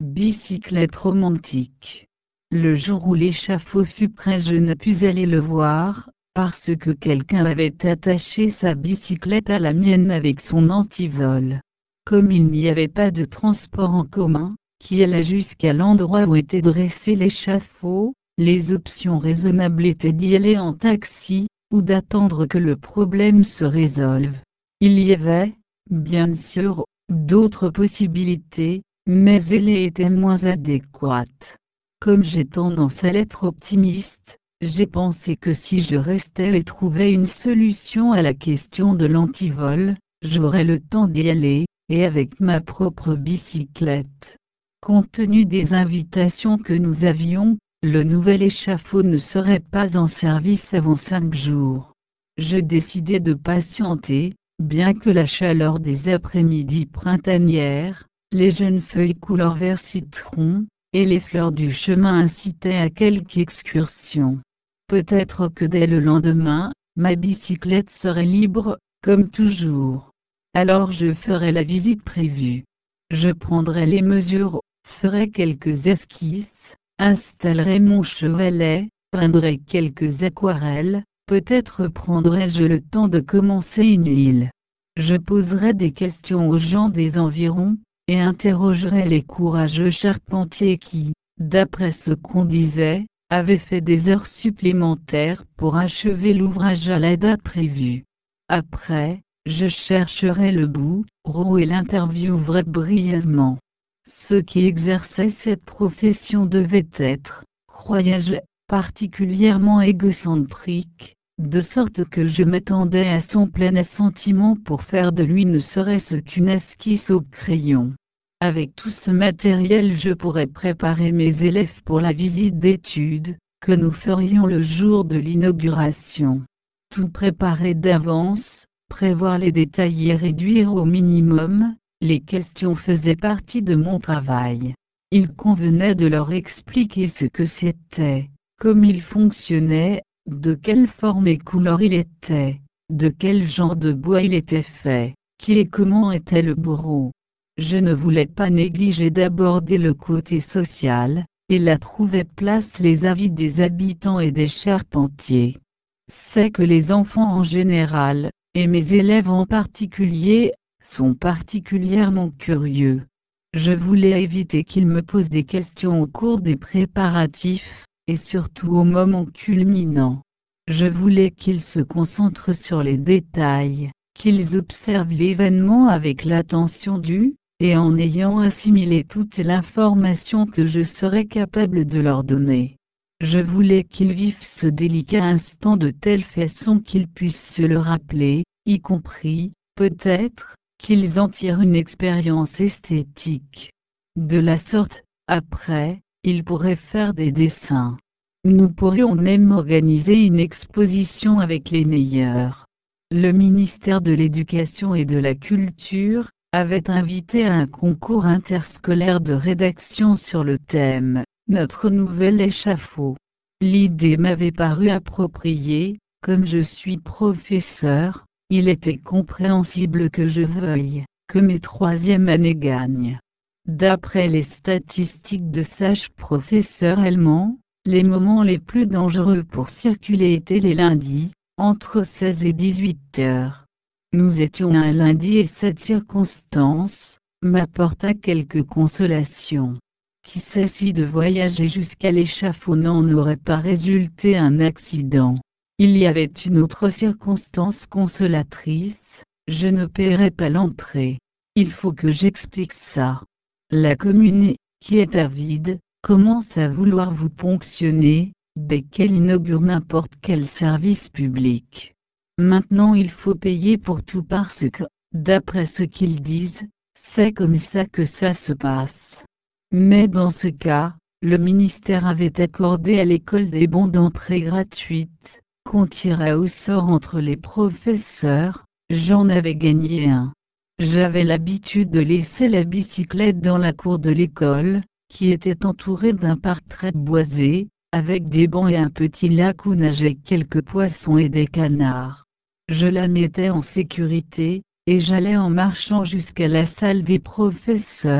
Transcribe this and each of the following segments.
Bicyclette romantique. Le jour où l'échafaud fut prêt, je ne pus aller le voir, parce que quelqu'un avait attaché sa bicyclette à la mienne avec son antivol. Comme il n'y avait pas de transport en commun, qui allait jusqu'à l'endroit où était dressé l'échafaud, les options raisonnables étaient d'y aller en taxi, ou d'attendre que le problème se résolve. Il y avait, bien sûr, d'autres possibilités, mais elles étaient moins adéquates. Comme j'ai tendance à l'être optimiste, j'ai pensé que si je restais et trouvais une solution à la question de l'antivol, j'aurais le temps d'y aller, et avec ma propre bicyclette. Compte tenu des invitations que nous avions, le nouvel échafaud ne serait pas en service avant 5 jours. Je décidai de patienter, bien que la chaleur des après-midi printanières, les jeunes feuilles couleur vert citron, et les fleurs du chemin incitaient à quelque excursion. Peut-être que dès le lendemain, ma bicyclette serait libre, comme toujours. Alors je ferai la visite prévue. Je prendrai les mesures, ferai quelques esquisses, installerai mon chevalet, peindrai quelques aquarelles, peut-être prendrai-je le temps de commencer une huile. Je poserai des questions aux gens des environs, et interrogerai les courageux charpentiers qui, d'après ce qu'on disait, avaient fait des heures supplémentaires pour achever l'ouvrage à la date prévue. Après, je chercherai le bourreau et l'interviewerai brièvement. Ceux qui exerçaient cette profession devaient être, croyais-je, particulièrement égocentriques, de sorte que je m'attendais à son plein assentiment pour faire de lui ne serait-ce qu'une esquisse au crayon. Avec tout ce matériel, je pourrais préparer mes élèves pour la visite d'études, que nous ferions le jour de l'inauguration. Tout préparer d'avance, prévoir les détails et réduire au minimum, les questions faisaient partie de mon travail. Il convenait de leur expliquer ce que c'était, comme il fonctionnait, de quelle forme et couleur il était, de quel genre de bois il était fait, qui et comment était le bourreau. Je ne voulais pas négliger d'aborder le côté social, et là trouvaient place les avis des habitants et des charpentiers. C'est que les enfants en général, et mes élèves en particulier, sont particulièrement curieux. Je voulais éviter qu'ils me posent des questions au cours des préparatifs, et surtout au moment culminant. Je voulais qu'ils se concentrent sur les détails, qu'ils observent l'événement avec l'attention due, et en ayant assimilé toute l'information que je serais capable de leur donner. Je voulais qu'ils vivent ce délicat instant de telle façon qu'ils puissent se le rappeler, y compris, peut-être, qu'ils en tirent une expérience esthétique. De la sorte, après, ils pourraient faire des dessins. Nous pourrions même organiser une exposition avec les meilleurs. Le ministère de l'Éducation et de la Culture avait invité à un concours interscolaire de rédaction sur le thème « Notre nouvel échafaud ». L'idée m'avait paru appropriée, comme je suis professeur, il était compréhensible que je veuille que mes troisième années gagnent. D'après les statistiques de sages professeurs allemands, les moments les plus dangereux pour circuler étaient les lundis, entre 16 et 18 heures. Nous étions un lundi et cette circonstance m'apporta quelque consolation. Qui sait si de voyager jusqu'à l'échafaud n'en aurait pas résulté un accident. Il y avait une autre circonstance consolatrice, je ne paierai pas l'entrée. Il faut que j'explique ça. La commune, qui est avide, commence à vouloir vous ponctionner, dès qu'elle inaugure n'importe quel service public. Maintenant il faut payer pour tout parce que, d'après ce qu'ils disent, c'est comme ça que ça se passe. Mais dans ce cas, le ministère avait accordé à l'école des bons d'entrée gratuites, qu'on tirait au sort entre les professeurs, j'en avais gagné un. J'avais l'habitude de laisser la bicyclette dans la cour de l'école, qui était entourée d'un parc très boisé, avec des bancs et un petit lac où nageaient quelques poissons et des canards. Je la mettais en sécurité, et j'allais en marchant jusqu'à la salle des professeurs,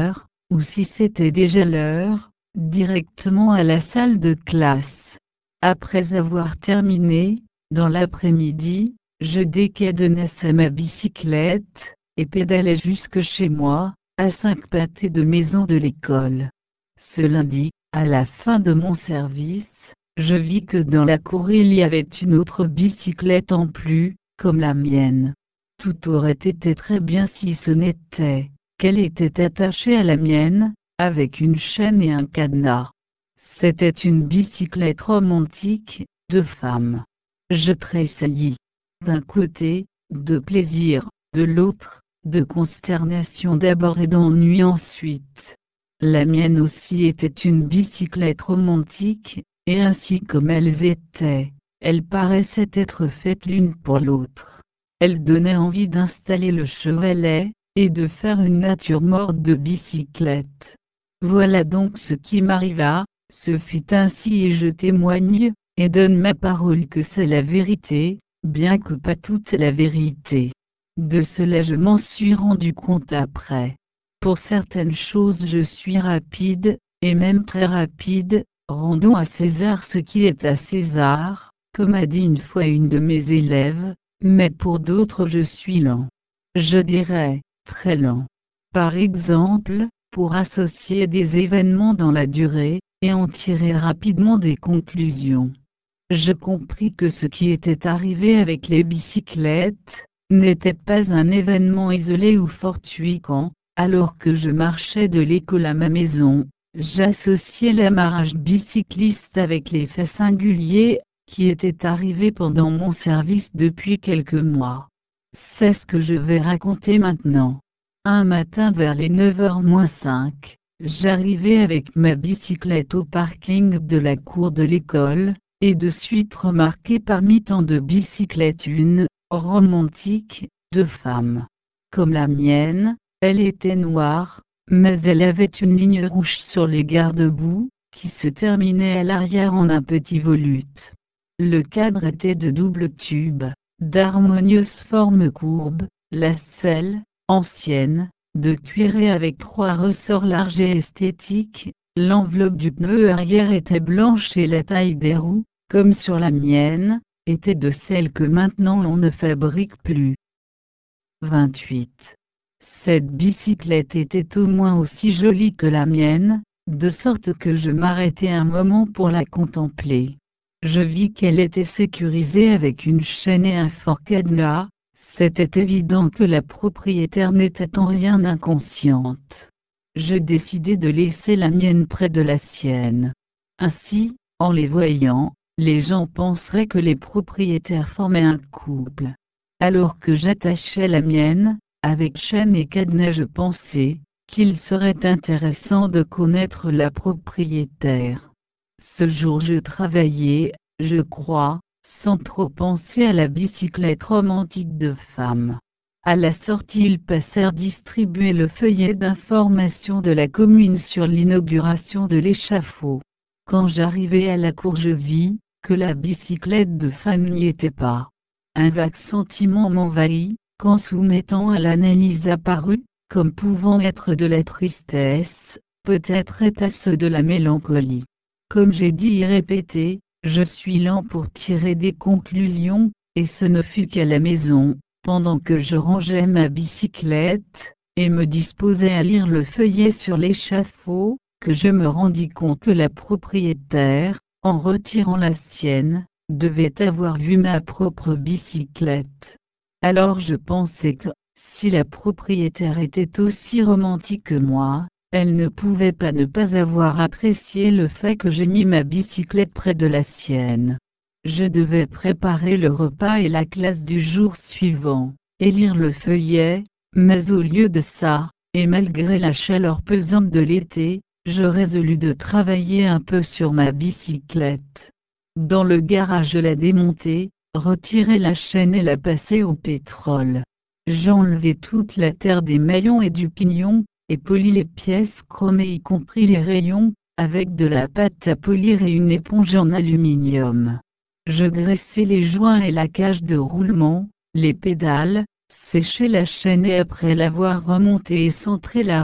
ou si c'était déjà l'heure, directement à la salle de classe. Après avoir terminé, dans l'après-midi, je décadenassais ma bicyclette, et pédalais jusque chez moi, à 5 pâtés de maison de l'école. Ce lundi, à la fin de mon service, je vis que dans la cour il y avait une autre bicyclette en plus, comme la mienne. Tout aurait été très bien si ce n'était qu'elle était attachée à la mienne, avec une chaîne et un cadenas. C'était une bicyclette romantique, de femme. Je tressaillis. D'un côté, de plaisir, de l'autre, de consternation d'abord et d'ennui ensuite. La mienne aussi était une bicyclette romantique, et ainsi comme elles étaient, elles paraissaient être faites l'une pour l'autre. Elles donnaient envie d'installer le chevalet, et de faire une nature morte de bicyclette. Voilà donc ce qui m'arriva, ce fut ainsi et je témoigne, et donne ma parole que c'est la vérité, bien que pas toute la vérité. De cela je m'en suis rendu compte après. Pour certaines choses je suis rapide, et même très rapide, rendons à César ce qui est à César, comme a dit une fois une de mes élèves, mais pour d'autres je suis lent. Je dirais, très lent. Par exemple, pour associer des événements dans la durée, et en tirer rapidement des conclusions. Je compris que ce qui était arrivé avec les bicyclettes, n'était pas un événement isolé ou fortuit quand, alors que je marchais de l'école à ma maison, j'associais l'amarrage bicycliste avec les faits singuliers, qui étaient arrivés pendant mon service depuis quelques mois. C'est ce que je vais raconter maintenant. Un matin vers les 9h moins 5, j'arrivais avec ma bicyclette au parking de la cour de l'école, et de suite remarqué parmi tant de bicyclettes une, romantique, de femme. Comme la mienne, elle était noire, mais elle avait une ligne rouge sur les garde-boue, qui se terminait à l'arrière en un petit volute. Le cadre était de double tube, d'harmonieuses formes courbes, la selle, ancienne, de cuir et avec 3 ressorts larges et esthétiques. L'enveloppe du pneu arrière était blanche et la taille des roues, comme sur la mienne, était de celles que maintenant on ne fabrique plus. 28. Cette bicyclette était au moins aussi jolie que la mienne, de sorte que je m'arrêtai un moment pour la contempler. Je vis qu'elle était sécurisée avec une chaîne et un fort cadenas. C'était évident que la propriétaire n'était en rien inconsciente. Je décidai de laisser la mienne près de la sienne. Ainsi, en les voyant, les gens penseraient que les propriétaires formaient un couple. Alors que j'attachais la mienne, avec chaîne et cadenas, je pensais qu'il serait intéressant de connaître la propriétaire. Ce jour je travaillais, je crois, sans trop penser à la bicyclette romantique de femme. À la sortie ils passèrent distribuer le feuillet d'information de la commune sur l'inauguration de l'échafaud. Quand j'arrivai à la cour je vis que la bicyclette de femme n'y était pas. Un vague sentiment m'envahit, quand soumettant à l'analyse apparut, comme pouvant être de la tristesse, peut-être était-ce de la mélancolie. Comme j'ai dit et répété, je suis lent pour tirer des conclusions, et ce ne fut qu'à la maison, pendant que je rangeais ma bicyclette, et me disposais à lire le feuillet sur l'échafaud, que je me rendis compte que la propriétaire, en retirant la sienne, devait avoir vu ma propre bicyclette. Alors je pensais que, si la propriétaire était aussi romantique que moi, elle ne pouvait pas ne pas avoir apprécié le fait que j'ai mis ma bicyclette près de la sienne. Je devais préparer le repas et la classe du jour suivant, et lire le feuillet, mais au lieu de ça, et malgré la chaleur pesante de l'été, je résolus de travailler un peu sur ma bicyclette. Dans le garage je la démontai, retirai la chaîne et la passai au pétrole. J'enlevai toute la terre des maillons et du pignon, et polis les pièces chromées y compris les rayons, avec de la pâte à polir et une éponge en aluminium. Je graissai les joints et la cage de roulement, les pédales, séchai la chaîne et après l'avoir remontée et centré la roue,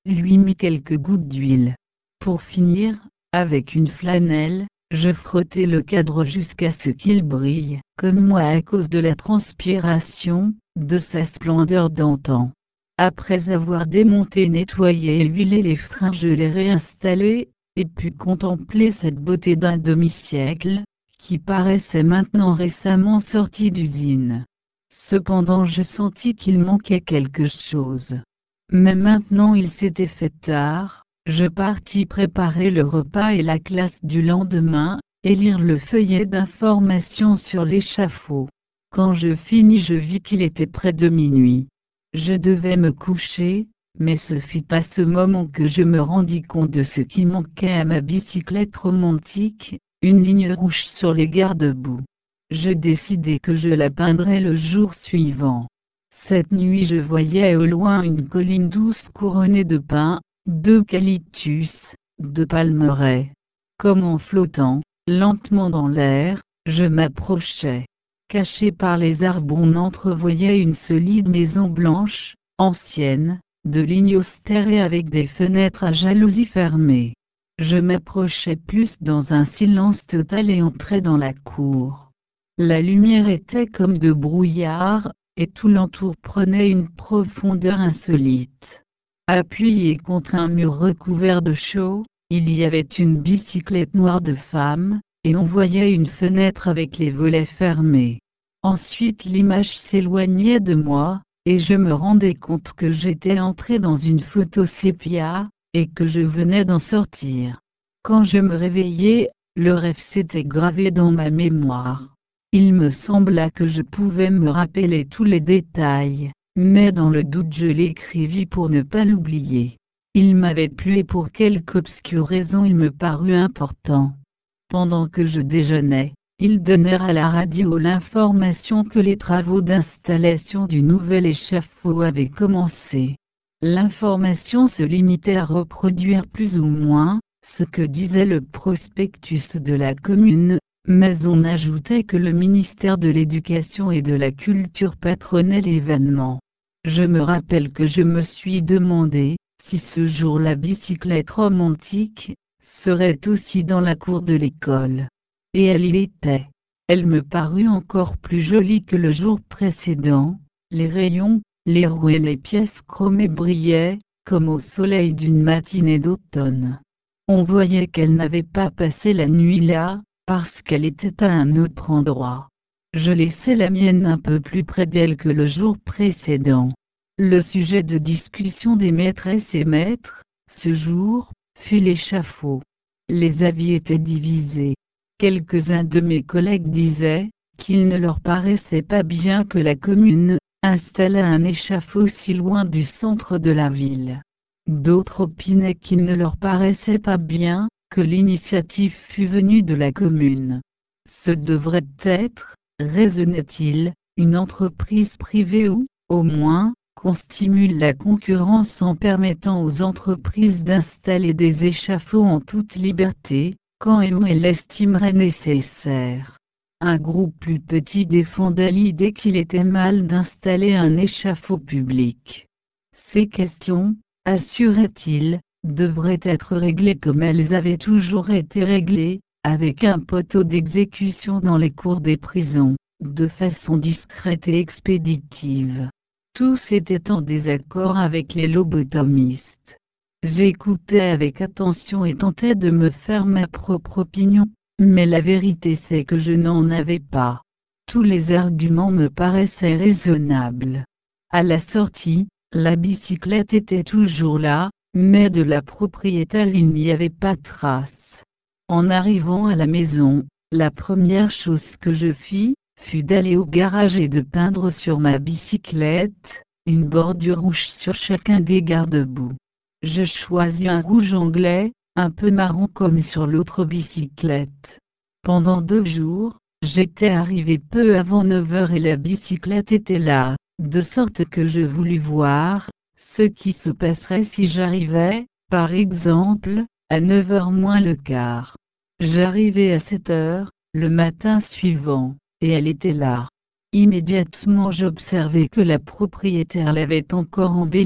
lui mis quelques gouttes d'huile. Pour finir, avec une flanelle, je frottais le cadre jusqu'à ce qu'il brille, comme moi à cause de la transpiration, de sa splendeur d'antan. Après avoir démonté, nettoyé et huilé les freins, je les réinstallai, et pus contempler cette beauté d'un demi-siècle, qui paraissait maintenant récemment sortie d'usine. Cependant je sentis qu'il manquait quelque chose. Mais maintenant il s'était fait tard, je partis préparer le repas et la classe du lendemain, et lire le feuillet d'information sur l'échafaud. Quand je finis, je vis qu'il était près de minuit. Je devais me coucher, mais ce fut à ce moment que je me rendis compte de ce qui manquait à ma bicyclette romantique, une ligne rouge sur les garde-boue. Je décidai que je la peindrais le jour suivant. Cette nuit je voyais au loin une colline douce couronnée de pins, d'eucalyptus, de palmeraies. Comme en flottant, lentement dans l'air, je m'approchais. Caché par les arbres, on entrevoyait une solide maison blanche, ancienne, de lignes austères et avec des fenêtres à jalousies fermées. Je m'approchais plus dans un silence total et entrai dans la cour. La lumière était comme de brouillard, et tout l'entour prenait une profondeur insolite. Appuyé contre un mur recouvert de chaux, il y avait une bicyclette noire de femme, et on voyait une fenêtre avec les volets fermés. Ensuite l'image s'éloignait de moi, et je me rendais compte que j'étais entré dans une photo sépia, et que je venais d'en sortir. Quand je me réveillai, le rêve s'était gravé dans ma mémoire. Il me sembla que je pouvais me rappeler tous les détails, mais dans le doute je l'écrivis pour ne pas l'oublier. Il m'avait plu et pour quelque obscure raison il me parut important. Pendant que je déjeunais, ils donnèrent à la radio l'information que les travaux d'installation du nouvel échafaud avaient commencé. L'information se limitait à reproduire plus ou moins ce que disait le prospectus de la commune, mais on ajoutait que le ministère de l'Éducation et de la Culture patronait l'événement. Je me rappelle que je me suis demandé si ce jour la bicyclette romantique serait aussi dans la cour de l'école. Et elle y était. Elle me parut encore plus jolie que le jour précédent. Les rayons, les roues et les pièces chromées brillaient, comme au soleil d'une matinée d'automne. On voyait qu'elle n'avait pas passé la nuit là, parce qu'elle était à un autre endroit. Je laissai la mienne un peu plus près d'elle que le jour précédent. Le sujet de discussion des maîtresses et maîtres, ce jour, fut l'échafaud. Les avis étaient divisés. Quelques-uns de mes collègues disaient qu'il ne leur paraissait pas bien que la commune installât un échafaud si loin du centre de la ville. D'autres opinaient qu'il ne leur paraissait pas bien que l'initiative fût venue de la commune. Ce devrait être, raisonnait-il, une entreprise privée ou, au moins, qu'on stimule la concurrence en permettant aux entreprises d'installer des échafauds en toute liberté, quand et où elles l'estimeraient nécessaire. Un groupe plus petit défendait l'idée qu'il était mal d'installer un échafaud public. Ces questions, assurait-il, devraient être réglées comme elles avaient toujours été réglées, avec un poteau d'exécution dans les cours des prisons, de façon discrète et expéditive. Tous étaient en désaccord avec les lobotomistes. J'écoutais avec attention et tentais de me faire ma propre opinion, mais la vérité c'est que je n'en avais pas. Tous les arguments me paraissaient raisonnables. À la sortie, la bicyclette était toujours là, mais de la propriétaire il n'y avait pas trace. En arrivant à la maison, la première chose que je fis, fut d'aller au garage et de peindre sur ma bicyclette une bordure rouge sur chacun des garde-boue. Je choisis un rouge anglais, un peu marron comme sur l'autre bicyclette. Pendant 2 jours, j'étais arrivé peu avant 9 heures et la bicyclette était là, de sorte que je voulus voir ce qui se passerait si j'arrivais, par exemple, à 9 heures moins le quart. J'arrivai à 7 heures, le matin suivant, et elle était là. Immédiatement j'observai que la propriétaire l'avait encore embellie,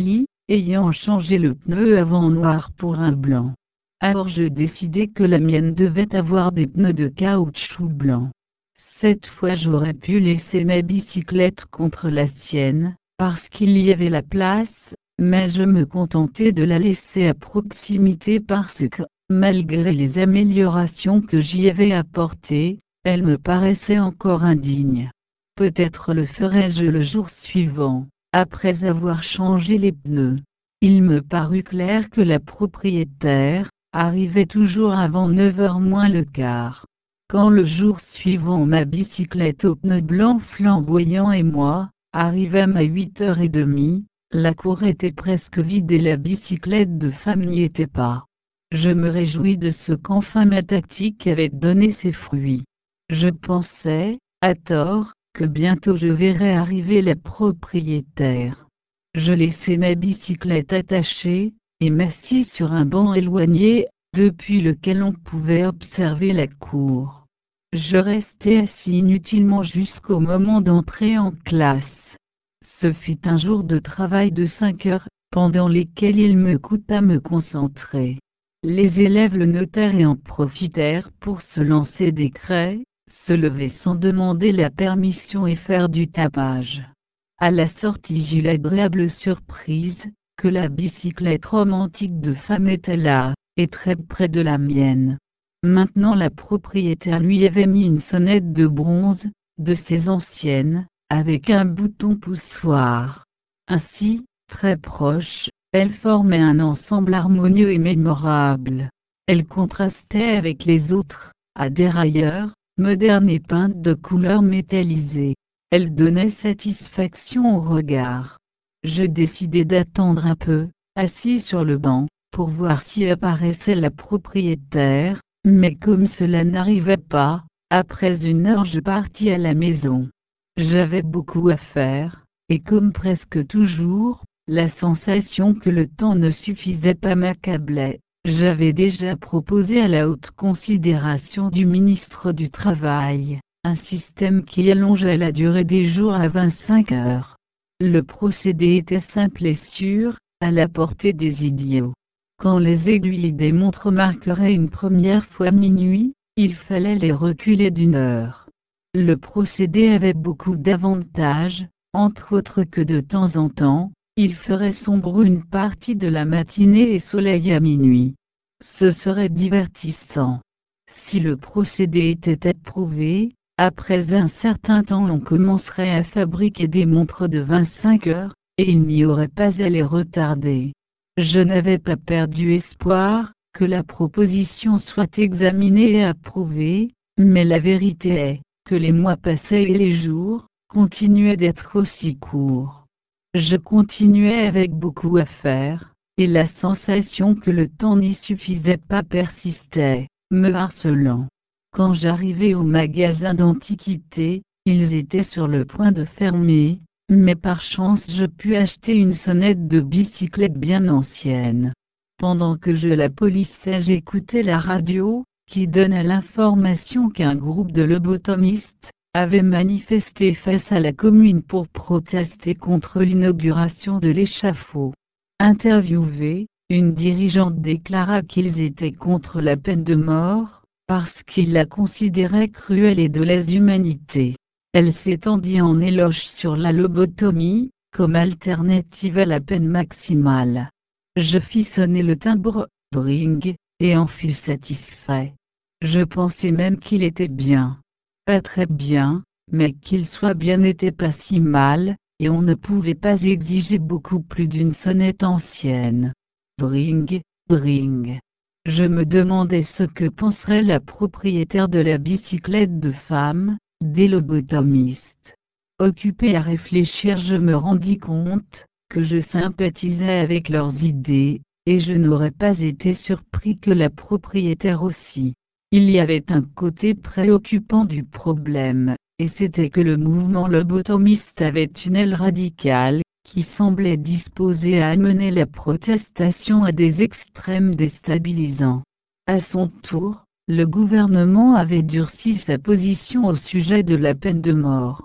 ayant changé le pneu avant noir pour un blanc. Alors je décidai que la mienne devait avoir des pneus de caoutchouc blanc. Cette fois j'aurais pu laisser ma bicyclette contre la sienne, parce qu'il y avait la place, mais je me contentais de la laisser à proximité parce que, malgré les améliorations que j'y avais apportées, elle me paraissait encore indigne. Peut-être le ferais-je le jour suivant, après avoir changé les pneus. Il me parut clair que la propriétaire arrivait toujours avant 9h moins le quart. Quand le jour suivant ma bicyclette aux pneus blancs flamboyants et moi, arrivâmes à 8h30, la cour était presque vide et la bicyclette de femme n'y était pas. Je me réjouis de ce qu'enfin ma tactique avait donné ses fruits. Je pensais, à tort, que bientôt je verrais arriver la propriétaire. Je laissai ma bicyclette attachée, et m'assis sur un banc éloigné, depuis lequel on pouvait observer la cour. Je restai assis inutilement jusqu'au moment d'entrer en classe. Ce fut un jour de travail de 5 heures, pendant lesquelles il me coûta me concentrer. Les élèves le notèrent et en profitèrent pour se lancer des craies, se lever sans demander la permission et faire du tapage. À la sortie j'eus l'agréable surprise, que la bicyclette romantique de femme était là, et très près de la mienne. Maintenant la propriétaire lui avait mis une sonnette de bronze, de ces anciennes, avec un bouton poussoir. Ainsi, très proche, elles formaient un ensemble harmonieux et mémorable. Elles contrastaient avec les autres, à dérailleur, modernes et peintes de couleurs métallisées. Elles donnaient satisfaction au regard. Je décidai d'attendre un peu, assis sur le banc, pour voir si apparaissait la propriétaire, mais comme cela n'arrivait pas, après 1 heure je partis à la maison. J'avais beaucoup à faire, et comme presque toujours, la sensation que le temps ne suffisait pas m'accablait. J'avais déjà proposé à la haute considération du ministre du Travail, un système qui allongeait la durée des jours à 25 heures. Le procédé était simple et sûr, à la portée des idiots. Quand les aiguilles des montres marqueraient une première fois minuit, il fallait les reculer d'1 heure. Le procédé avait beaucoup d'avantages, entre autres que de temps en temps, il ferait sombre une partie de la matinée et soleil à minuit. Ce serait divertissant. Si le procédé était approuvé, après un certain temps on commencerait à fabriquer des montres de 25 heures, et il n'y aurait pas à les retarder. Je n'avais pas perdu espoir que la proposition soit examinée et approuvée, mais la vérité est que les mois passaient et les jours continuaient d'être aussi courts. Je continuais avec beaucoup à faire, et la sensation que le temps n'y suffisait pas persistait, me harcelant. Quand j'arrivai au magasin d'antiquités, ils étaient sur le point de fermer, mais par chance je pus acheter une sonnette de bicyclette bien ancienne. Pendant que je la polissais j'écoutais la radio, qui donnait l'information qu'un groupe de lobotomistes avait manifesté face à la commune pour protester contre l'inauguration de l'échafaud. Interviewée, une dirigeante déclara qu'ils étaient contre la peine de mort, parce qu'ils la considéraient cruelle et de lèse-humanité. Elle s'étendit en éloge sur la lobotomie, comme alternative à la peine maximale. Je fis sonner le timbre, dring, et en fus satisfait. Je pensais même qu'il était bien. Pas très bien, mais qu'il soit bien n'était pas si mal, et on ne pouvait pas exiger beaucoup plus d'une sonnette ancienne. Dring, dring. Je me demandais ce que penserait la propriétaire de la bicyclette de femme, des lobotomistes. Occupé à réfléchir je me rendis compte que je sympathisais avec leurs idées, et je n'aurais pas été surpris que la propriétaire aussi. Il y avait un côté préoccupant du problème, et c'était que le mouvement lobotomiste avait une aile radicale, qui semblait disposée à amener la protestation à des extrêmes déstabilisants. À son tour, le gouvernement avait durci sa position au sujet de la peine de mort.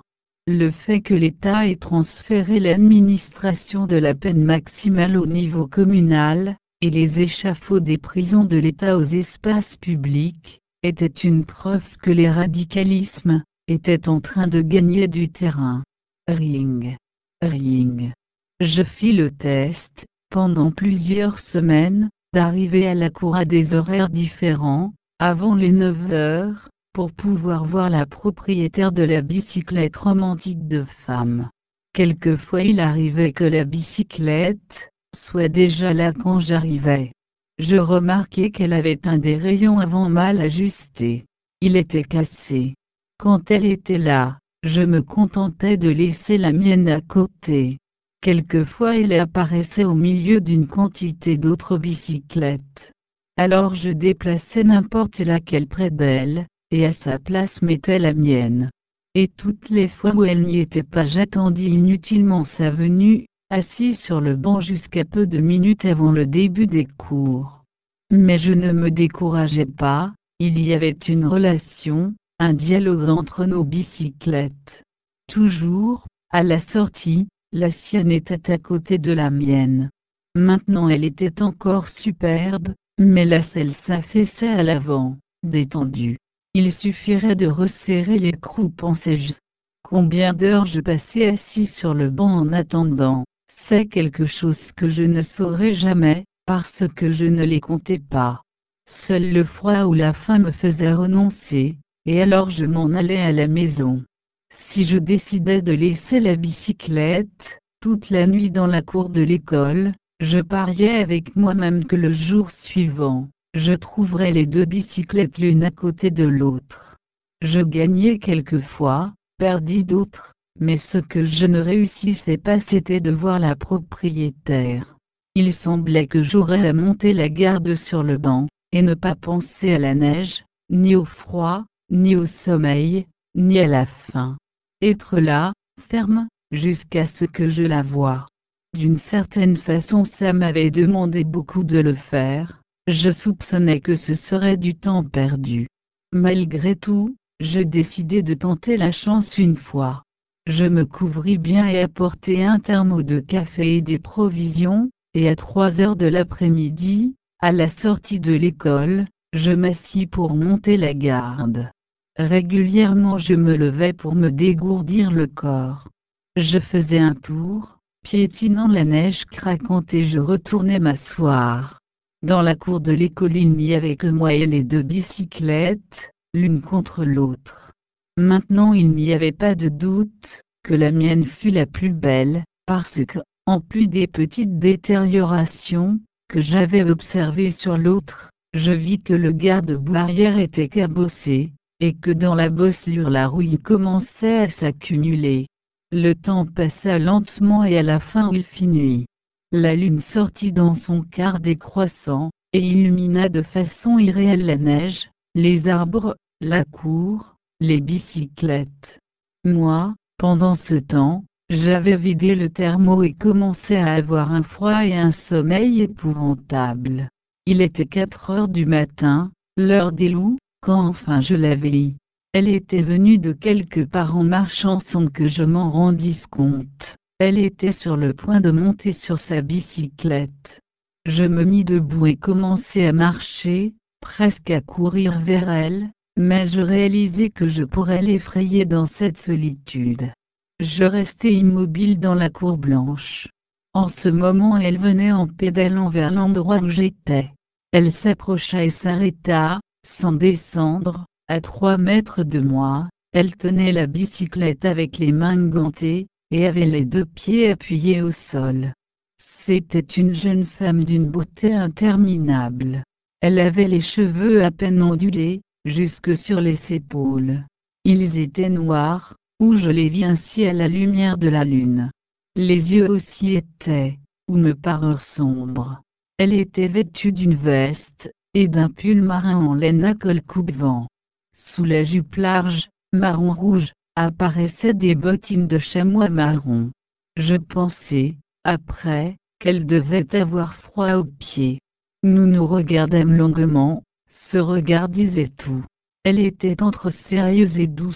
Le fait que l'État ait transféré l'administration de la peine maximale au niveau communal, et les échafauds des prisons de l'État aux espaces publics, était une preuve que les radicalismes étaient en train de gagner du terrain. Ring. Ring. Je fis le test, pendant plusieurs semaines, d'arriver à la cour à des horaires différents, avant les 9 heures, pour pouvoir voir la propriétaire de la bicyclette romantique de femme. Quelquefois il arrivait que la bicyclette soit déjà là quand j'arrivais. Je remarquai qu'elle avait un des rayons avant mal ajusté. Il était cassé. Quand elle était là, je me contentais de laisser la mienne à côté. Quelquefois elle apparaissait au milieu d'une quantité d'autres bicyclettes. Alors je déplaçais n'importe laquelle près d'elle, et à sa place mettais la mienne. Et toutes les fois où elle n'y était pas, j'attendis inutilement sa venue, assis sur le banc jusqu'à peu de minutes avant le début des cours. Mais je ne me décourageais pas, il y avait une relation, un dialogue entre nos bicyclettes. Toujours, à la sortie, la sienne était à côté de la mienne. Maintenant elle était encore superbe, mais la selle s'affaissait à l'avant, détendue. Il suffirait de resserrer les crocs, pensais-je. Combien d'heures je passais assis sur le banc en attendant, c'est quelque chose que je ne saurais jamais, parce que je ne les comptais pas. Seul le froid ou la faim me faisait renoncer, et alors je m'en allais à la maison. Si je décidais de laisser la bicyclette, toute la nuit dans la cour de l'école, je pariais avec moi-même que le jour suivant, je trouverais les deux bicyclettes l'une à côté de l'autre. Je gagnais quelquefois, perdis d'autres, mais ce que je ne réussissais pas, c'était de voir la propriétaire. Il semblait que j'aurais à monter la garde sur le banc, et ne pas penser à la neige, ni au froid, ni au sommeil, ni à la faim. Être là, ferme, jusqu'à ce que je la voie. D'une certaine façon ça m'avait demandé beaucoup de le faire, je soupçonnais que ce serait du temps perdu. Malgré tout, je décidai de tenter la chance une fois. Je me couvris bien et apportai un thermos de café et des provisions, et à 3 heures de l'après-midi, à la sortie de l'école, je m'assis pour monter la garde. Régulièrement je me levais pour me dégourdir le corps. Je faisais un tour, piétinant la neige craquante, et je retournais m'asseoir. Dans la cour de l'école il n'y avait que moi et les deux bicyclettes, l'une contre l'autre. Maintenant il n'y avait pas de doute que la mienne fut la plus belle, parce que, en plus des petites détériorations que j'avais observées sur l'autre, je vis que le garde-boue arrière était cabossé, et que dans la bosselure la rouille commençait à s'accumuler. Le temps passa lentement et à la fin il fit nuit. La lune sortit dans son quart décroissant, et illumina de façon irréelle la neige, les arbres, la cour, les bicyclettes. Moi, pendant ce temps, j'avais vidé le thermos et commençais à avoir un froid et un sommeil épouvantable. Il était 4 heures du matin, l'heure des loups, quand enfin je l'avais lit. Elle était venue de quelque part en marchant sans que je m'en rendisse compte. Elle était sur le point de monter sur sa bicyclette. Je me mis debout et commençai à marcher, presque à courir vers elle, mais je réalisai que je pourrais l'effrayer dans cette solitude. Je restai immobile dans la cour blanche. En ce moment elle venait en pédalant vers l'endroit où j'étais. Elle s'approcha et s'arrêta, sans descendre, à 3 mètres de moi. Elle tenait la bicyclette avec les mains gantées, et avait les 2 pieds appuyés au sol. C'était une jeune femme d'une beauté interminable. Elle avait les cheveux à peine ondulés, jusque sur les épaules. Ils étaient noirs, ou je les vis ainsi à la lumière de la lune. Les yeux aussi étaient, ou me parurent sombres. Elle était vêtue d'une veste, et d'un pull marin en laine à col coupe-vent. Sous la jupe large, marron-rouge, apparaissaient des bottines de chamois marron. Je pensai, après, qu'elle devait avoir froid aux pieds. Nous nous regardâmes longuement, ce regard disait tout. Elle était entre sérieuse et douce,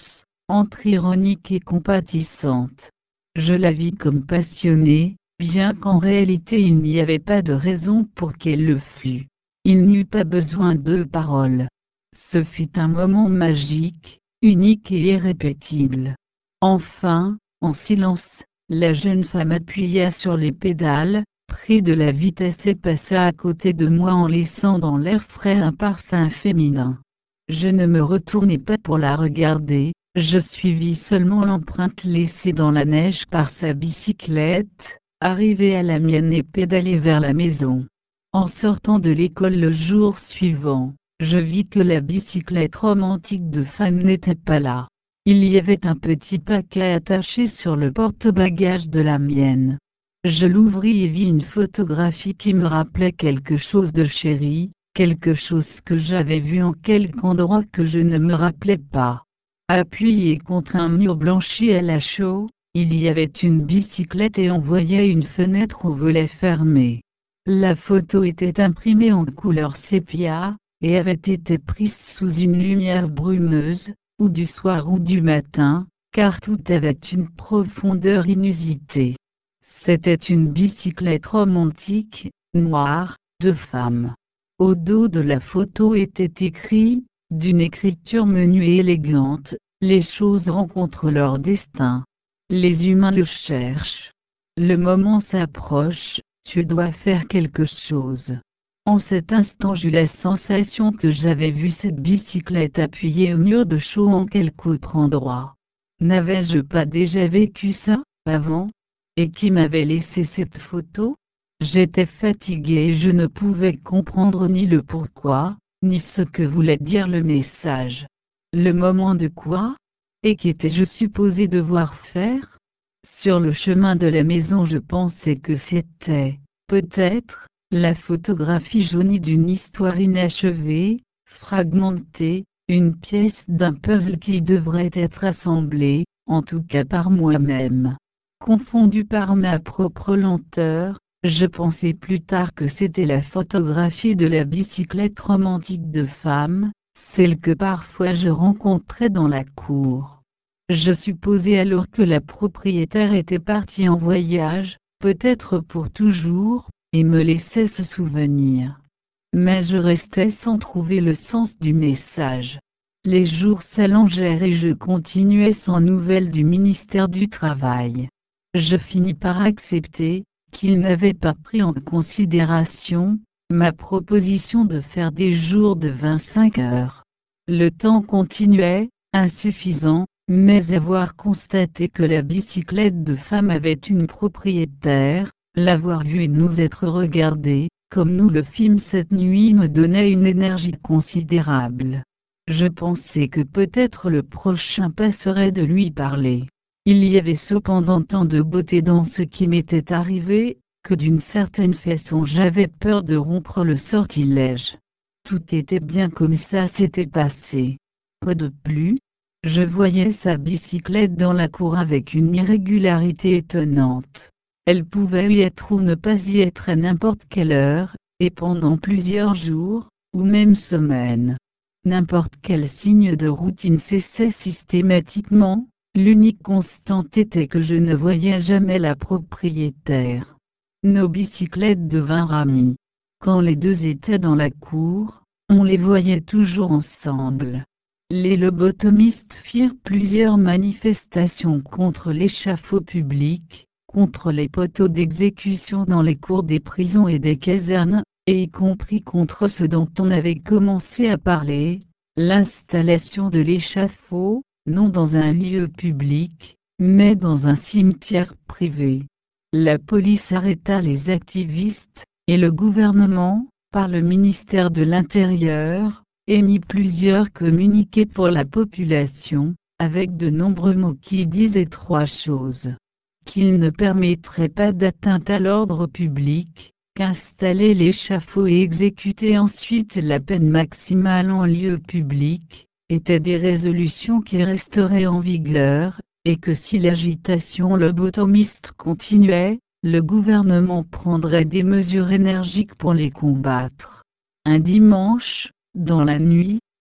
entre ironique et compatissante. Je la vis comme passionnée, bien qu'en réalité il n'y avait pas de raison pour qu'elle le fût. Il n'y eut pas besoin de paroles. Ce fut un moment magique, unique et irrépétible. Enfin, en silence, la jeune femme appuya sur les pédales, prit de la vitesse et passa à côté de moi en laissant dans l'air frais un parfum féminin. Je ne me retournai pas pour la regarder, je suivis seulement l'empreinte laissée dans la neige par sa bicyclette, arrivai à la mienne et pédalai vers la maison. En sortant de l'école le jour suivant, je vis que la bicyclette romantique de femme n'était pas là. Il y avait un petit paquet attaché sur le porte-bagages de la mienne. Je l'ouvris et vis une photographie qui me rappelait quelque chose de chéri, quelque chose que j'avais vu en quelque endroit que je ne me rappelais pas. Appuyé contre un mur blanchi à la chaux, il y avait une bicyclette et on voyait une fenêtre au volet fermé. La photo était imprimée en couleur sépia, et avait été prise sous une lumière brumeuse, ou du soir ou du matin, car tout avait une profondeur inusitée. C'était une bicyclette romantique, noire, de femme. Au dos de la photo était écrit, d'une écriture menue et élégante, les choses rencontrent leur destin. Les humains le cherchent. Le moment s'approche, tu dois faire quelque chose. En cet instant j'eus la sensation que j'avais vu cette bicyclette appuyée au mur de chaux en quelque autre endroit. N'avais-je pas déjà vécu ça, avant? Et qui m'avait laissé cette photo? J'étais fatigué et je ne pouvais comprendre ni le pourquoi, ni ce que voulait dire le message. Le moment de quoi? Et qu'étais-je supposé devoir faire? Sur le chemin de la maison je pensais que c'était, peut-être, la photographie jaunie d'une histoire inachevée, fragmentée, une pièce d'un puzzle qui devrait être assemblée, en tout cas par moi-même. Confondu par ma propre lenteur, je pensai plus tard que c'était la photographie de la bicyclette romantique de femme, celle que parfois je rencontrais dans la cour. Je supposai alors que la propriétaire était partie en voyage, peut-être pour toujours, et me laissait ce souvenir. Mais je restais sans trouver le sens du message. Les jours s'allongèrent et je continuais sans nouvelles du ministère du Travail. Je finis par accepter, qu'il n'avait pas pris en considération, ma proposition de faire des jours de 25 heures. Le temps continuait, insuffisant, mais avoir constaté que la bicyclette de femme avait une propriétaire, l'avoir vue et nous être regardés, comme nous le fîmes cette nuit me donnait une énergie considérable. Je pensais que peut-être le prochain pas serait de lui parler. Il y avait cependant tant de beauté dans ce qui m'était arrivé, que d'une certaine façon j'avais peur de rompre le sortilège. Tout était bien comme ça s'était passé. Quoi de plus? Je voyais sa bicyclette dans la cour avec une irrégularité étonnante. Elle pouvait y être ou ne pas y être à n'importe quelle heure, et pendant plusieurs jours, ou même semaines. N'importe quel signe de routine cessait systématiquement, l'unique constante était que je ne voyais jamais la propriétaire. Nos bicyclettes devinrent amies. Quand les deux étaient dans la cour, on les voyait toujours ensemble. Les lobotomistes firent plusieurs manifestations contre l'échafaud public, contre les poteaux d'exécution dans les cours des prisons et des casernes, et y compris contre ce dont on avait commencé à parler, l'installation de l'échafaud, non dans un lieu public, mais dans un cimetière privé. La police arrêta les activistes, et le gouvernement, par le ministère de l'Intérieur, émit plusieurs communiqués pour la population, avec de nombreux mots qui disaient trois choses. Qu'il ne permettrait pas d'atteinte à l'ordre public, qu'installer l'échafaud et exécuter ensuite la peine maximale en lieu public, étaient des résolutions qui resteraient en vigueur, et que si l'agitation lobotomiste continuait, le gouvernement prendrait des mesures énergiques pour les combattre. Un dimanche, dans la nuit,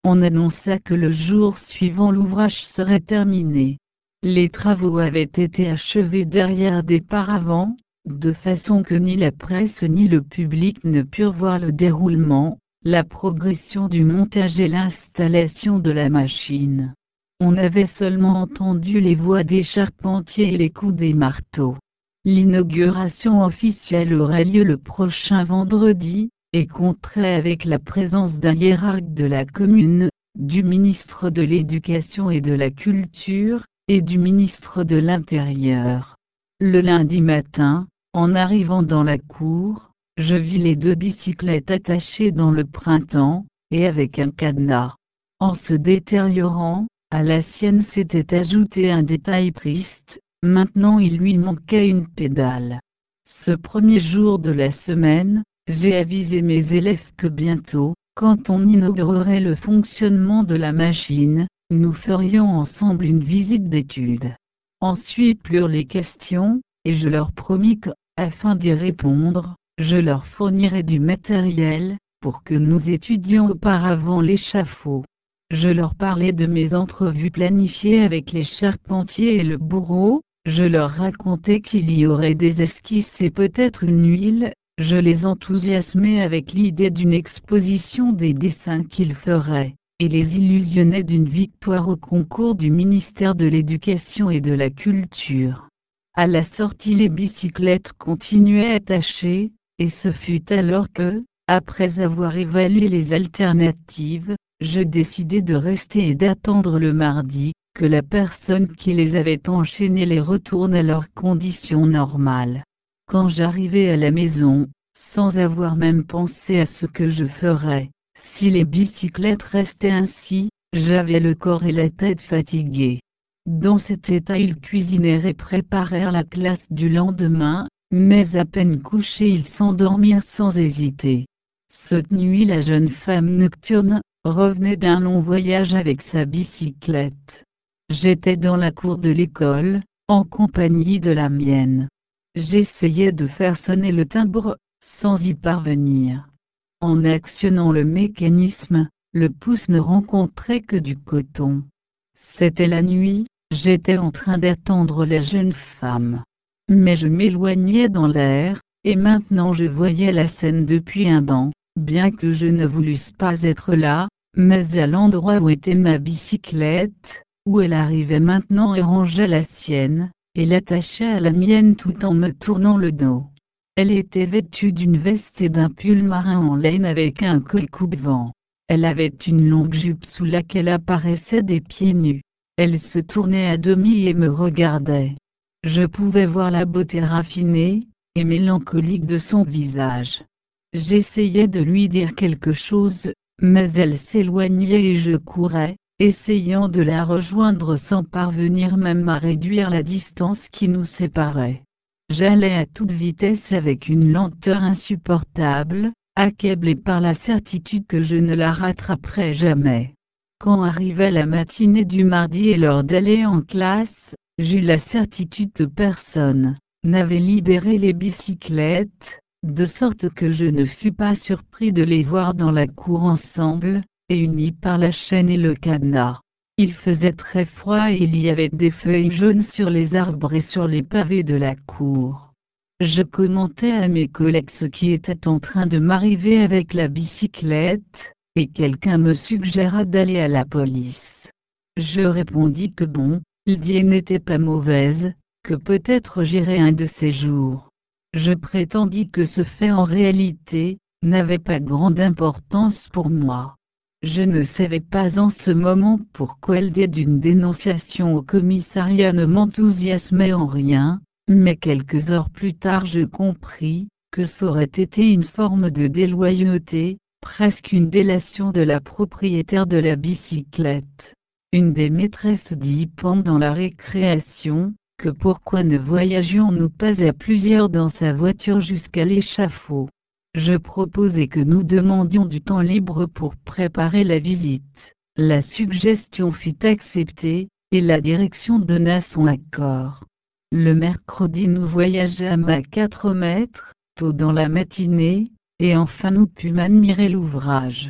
On annonça que le jour suivant l'ouvrage serait terminé. Les travaux avaient été achevés derrière des paravents, de façon que ni la presse ni le public ne purent voir le déroulement, la progression du montage et l'installation de la machine. On avait seulement entendu les voix des charpentiers et les coups des marteaux. L'inauguration officielle aurait lieu le prochain vendredi, et compterait avec la présence d'un hiérarque de la commune, du ministre de l'Éducation et de la Culture, et du ministre de l'Intérieur. Le lundi matin, en arrivant dans la cour, je vis les 2 bicyclettes attachées dans le printemps, et avec un cadenas. En se détériorant, à la sienne s'était ajouté un détail triste, maintenant il lui manquait une pédale. Ce premier jour de la semaine, j'ai avisé mes élèves que bientôt, quand on inaugurerait le fonctionnement de la machine, nous ferions ensemble une visite d'étude. Ensuite plurent les questions, et je leur promis que, afin d'y répondre, je leur fournirais du matériel, pour que nous étudions auparavant l'échafaud. Je leur parlais de mes entrevues planifiées avec les charpentiers et le bourreau, je leur racontais qu'il y aurait des esquisses et peut-être une huile, je les enthousiasmais avec l'idée d'une exposition des dessins qu'ils feraient, et les illusionnais d'une victoire au concours du ministère de l'Éducation et de la Culture. À la sortie les bicyclettes continuaient attachées, et ce fut alors que, après avoir évalué les alternatives, je décidai de rester et d'attendre le mardi, que la personne qui les avait enchaînées les retourne à leurs conditions normales. Quand j'arrivai à la maison, sans avoir même pensé à ce que je ferais, si les bicyclettes restaient ainsi, j'avais le corps et la tête fatigués. Dans cet état ils cuisinèrent et préparèrent la classe du lendemain, mais à peine couchés ils s'endormirent sans hésiter. Cette nuit la jeune femme nocturne revenait d'un long voyage avec sa bicyclette. J'étais dans la cour de l'école, en compagnie de la mienne. J'essayais de faire sonner le timbre, sans y parvenir. En actionnant le mécanisme, le pouce ne rencontrait que du coton. C'était la nuit, j'étais en train d'attendre la jeune femme. Mais je m'éloignais dans l'air, et maintenant je voyais la scène depuis un banc, bien que je ne voulusse pas être là, mais à l'endroit où était ma bicyclette, où elle arrivait maintenant et rangeait la sienne, et l'attachait à la mienne tout en me tournant le dos. Elle était vêtue d'une veste et d'un pull marin en laine avec un col coupe-vent. Elle avait une longue jupe sous laquelle apparaissaient des pieds nus. Elle se tournait à demi et me regardait. Je pouvais voir la beauté raffinée et mélancolique de son visage. J'essayais de lui dire quelque chose, mais elle s'éloignait et je courais, essayant de la rejoindre sans parvenir même à réduire la distance qui nous séparait. J'allais à toute vitesse avec une lenteur insupportable, accablé par la certitude que je ne la rattraperais jamais. Quand arrivait la matinée du mardi et l'heure d'aller en classe, j'eus la certitude que personne n'avait libéré les bicyclettes, de sorte que je ne fus pas surpris de les voir dans la cour ensemble, et unis par la chaîne et le cadenas. Il faisait très froid et il y avait des feuilles jaunes sur les arbres et sur les pavés de la cour. Je commentais à mes collègues ce qui était en train de m'arriver avec la bicyclette, et quelqu'un me suggéra d'aller à la police. Je répondis que bon, l'idée n'était pas mauvaise, que peut-être j'irais un de ces jours. Je prétendis que ce fait en réalité n'avait pas grande importance pour moi. Je ne savais pas en ce moment pourquoi l'idée d'une dénonciation au commissariat ne m'enthousiasmait en rien, mais quelques heures plus tard je compris que ça aurait été une forme de déloyauté, presque une délation de la propriétaire de la bicyclette. Une des maîtresses dit pendant la récréation, que pourquoi ne voyagions-nous pas à plusieurs dans sa voiture jusqu'à l'échafaud. Je proposai que nous demandions du temps libre pour préparer la visite. La suggestion fut acceptée, et la direction donna son accord. Le mercredi nous voyageâmes à 4 mètres, tôt dans la matinée, et enfin nous pûmes admirer l'ouvrage.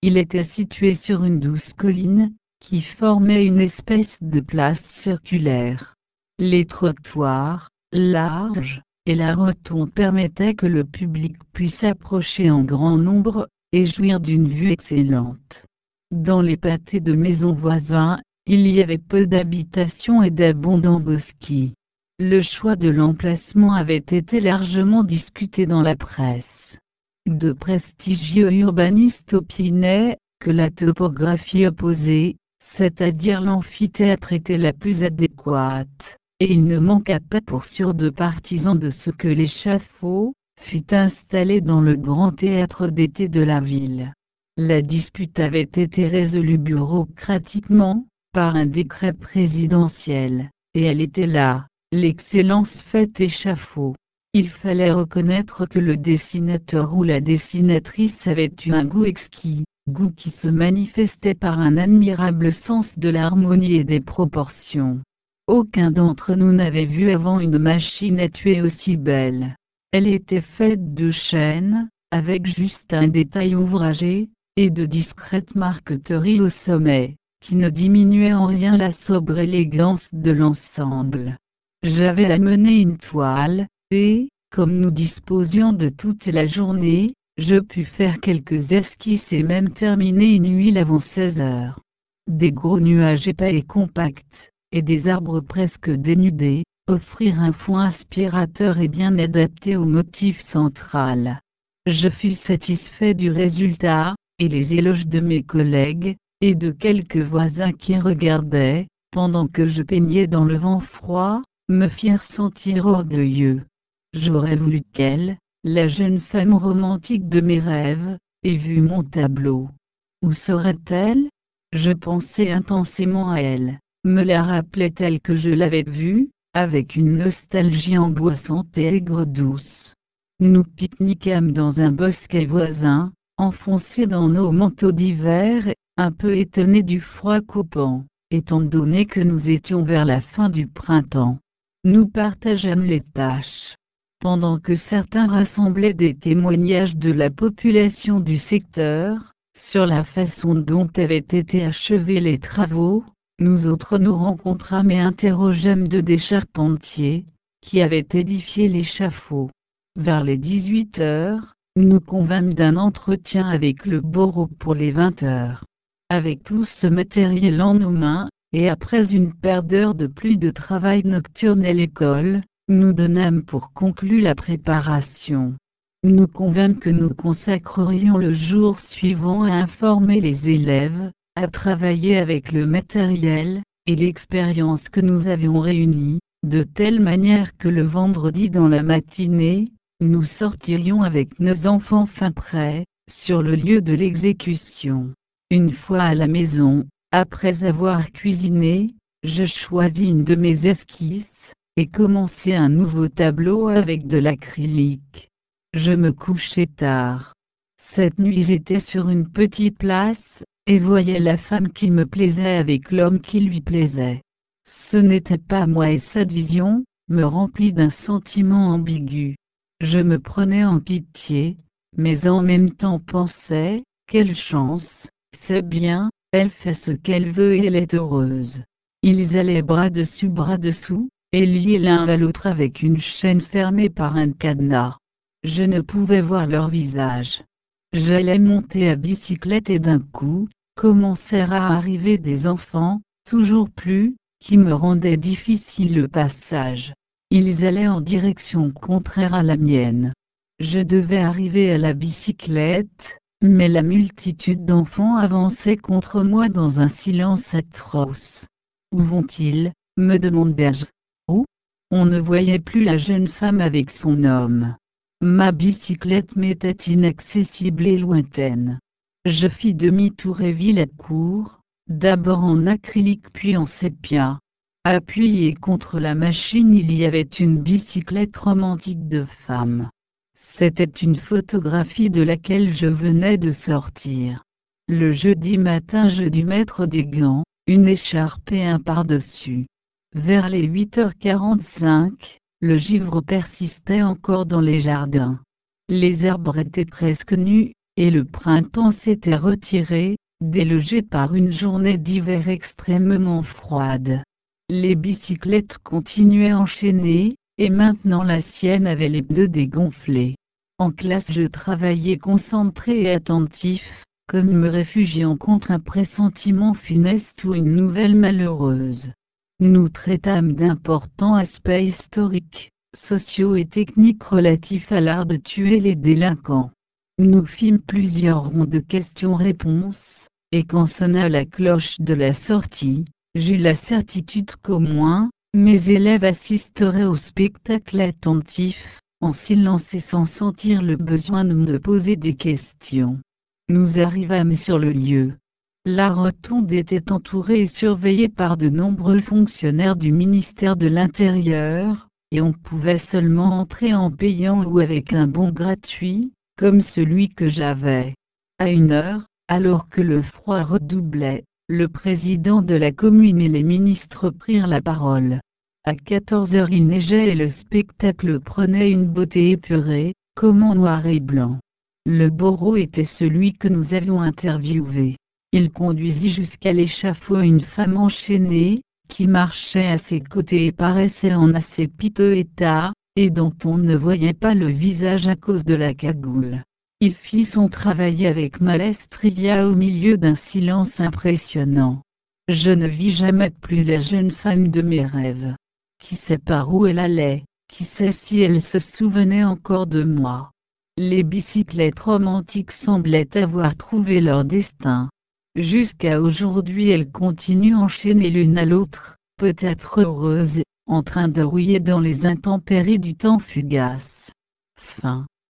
Il était situé sur une douce colline, qui formait une espèce de place circulaire. Les trottoirs, larges, et la rotonde permettaient que le public puisse approcher en grand nombre, et jouir d'une vue excellente. Dans les pâtés de maisons voisins, il y avait peu d'habitations et d'abondants bosquets. Le choix de l'emplacement avait été largement discuté dans la presse. De prestigieux urbanistes opinaient que la topographie opposée, c'est-à-dire l'amphithéâtre, était la plus adéquate, et il ne manqua pas pour sûr de partisans de ce que l'échafaud fût installé dans le grand théâtre d'été de la ville. La dispute avait été résolue bureaucratiquement, par un décret présidentiel, et elle était là, l'excellence faite échafaud. Il fallait reconnaître que le dessinateur ou la dessinatrice avait eu un goût exquis, goût qui se manifestait par un admirable sens de l'harmonie et des proportions. Aucun d'entre nous n'avait vu avant une machine à tuer aussi belle. Elle était faite de chêne, avec juste un détail ouvragé, et de discrètes marqueteries au sommet, qui ne diminuaient en rien la sobre élégance de l'ensemble. J'avais amené une toile, et, comme nous disposions de toute la journée, je pus faire quelques esquisses et même terminer une huile avant 16 heures. Des gros nuages épais et compacts, et des arbres presque dénudés, offrirent un fond inspirateur et bien adapté au motif central. Je fus satisfait du résultat, et les éloges de mes collègues, et de quelques voisins qui regardaient, pendant que je peignais dans le vent froid, me firent sentir orgueilleux. J'aurais voulu qu'elle, la jeune femme romantique de mes rêves, ait vu mon tableau. Où serait-elle? Je pensais intensément à elle. Me la rappelait-elle que je l'avais vue, avec une nostalgie angoissante et aigre-douce. Nous pique-niquâmes dans un bosquet voisin, enfoncés dans nos manteaux d'hiver, un peu étonnés du froid coupant, étant donné que nous étions vers la fin du printemps. Nous partageâmes les tâches. Pendant que certains rassemblaient des témoignages de la population du secteur, sur la façon dont avaient été achevés les travaux, nous autres nous rencontrâmes et interrogeâmes des charpentiers, qui avaient édifié l'échafaud. Vers les 18 heures, nous convînmes d'un entretien avec le bourreau pour les 20 heures. Avec tout ce matériel en nos mains, et après une paire d'heures de pluie de travail nocturne à l'école, nous donnâmes pour conclue la préparation. Nous convînmes que nous consacrerions le jour suivant à informer les élèves, à travailler avec le matériel, et l'expérience que nous avions réunie, de telle manière que le vendredi dans la matinée, nous sortirions avec nos enfants fin prêts, sur le lieu de l'exécution. Une fois à la maison, après avoir cuisiné, je choisis une de mes esquisses, et commençai un nouveau tableau avec de l'acrylique. Je me couchai tard. Cette nuit j'étais sur une petite place, et voyais la femme qui me plaisait avec l'homme qui lui plaisait. Ce n'était pas moi et cette vision, me remplit d'un sentiment ambigu. Je me prenais en pitié, mais en même temps pensais, quelle chance, c'est bien, elle fait ce qu'elle veut et elle est heureuse. Ils allaient bras dessus bras dessous, et liés l'un à l'autre avec une chaîne fermée par un cadenas. Je ne pouvais voir leur visage. J'allais monter à bicyclette et d'un coup, commencèrent à arriver des enfants, toujours plus, qui me rendaient difficile le passage. Ils allaient en direction contraire à la mienne. Je devais arriver à la bicyclette, mais la multitude d'enfants avançait contre moi dans un silence atroce. Où vont-ils? Me demandai-je. Où? On ne voyait plus la jeune femme avec son homme. Ma bicyclette m'était inaccessible et lointaine. Je fis demi-tour et vis la cour, d'abord en acrylique puis en sépia. Appuyée contre la machine, il y avait une bicyclette romantique de femme. C'était une photographie de laquelle je venais de sortir. Le jeudi matin je dus mettre des gants, une écharpe et un pardessus. Vers les 8h45, le givre persistait encore dans les jardins. Les arbres étaient presque nus, et le printemps s'était retiré, délogé par une journée d'hiver extrêmement froide. Les bicyclettes continuaient enchaînées, et maintenant la sienne avait les pneus dégonflés. En classe je travaillais concentré et attentif, comme me réfugiant contre un pressentiment funeste ou une nouvelle malheureuse. Nous traitâmes d'importants aspects historiques, sociaux et techniques relatifs à l'art de tuer les délinquants. Nous fîmes plusieurs rondes de questions-réponses, et quand sonna la cloche de la sortie, j'eus la certitude qu'au moins, mes élèves assisteraient au spectacle attentifs, en silence et sans sentir le besoin de me poser des questions. Nous arrivâmes sur le lieu. La rotonde était entourée et surveillée par de nombreux fonctionnaires du ministère de l'Intérieur, et on pouvait seulement entrer en payant ou avec un bon gratuit, comme celui que j'avais. À 1 heure, alors que le froid redoublait, le président de la commune et les ministres prirent la parole. À 14 heures il neigeait et le spectacle prenait une beauté épurée, comme en noir et blanc. Le bourreau était celui que nous avions interviewé. Il conduisit jusqu'à l'échafaud une femme enchaînée, qui marchait à ses côtés et paraissait en assez piteux état, et dont on ne voyait pas le visage à cause de la cagoule. Il fit son travail avec malestria au milieu d'un silence impressionnant. Je ne vis jamais plus la jeune femme de mes rêves. Qui sait par où elle allait, qui sait si elle se souvenait encore de moi. Les bicyclettes romantiques semblaient avoir trouvé leur destin. Jusqu'à aujourd'hui elles continuent enchaînées l'une à l'autre, peut-être heureuses, en train de rouiller dans les intempéries du temps fugace. Fin.